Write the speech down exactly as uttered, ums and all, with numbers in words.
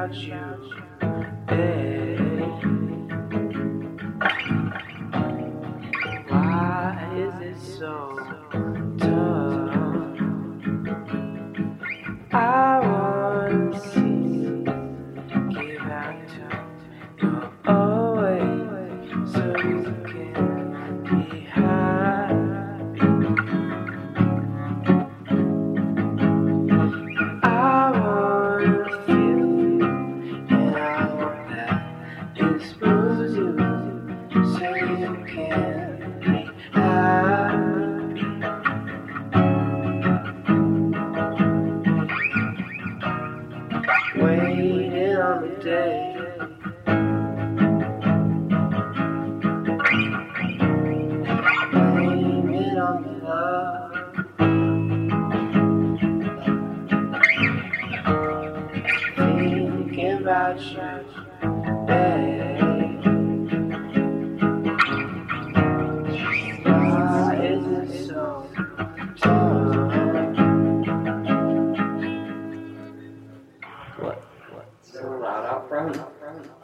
about you, babe. Why is it so tough? I want to see you give out to your always so you can be happy. I want to feel you, and I hope that it smooths you so you can be happy. Waiting on the day blaming on the love, thinking about you, babe. Why is it so tough? What? What? So loud out front.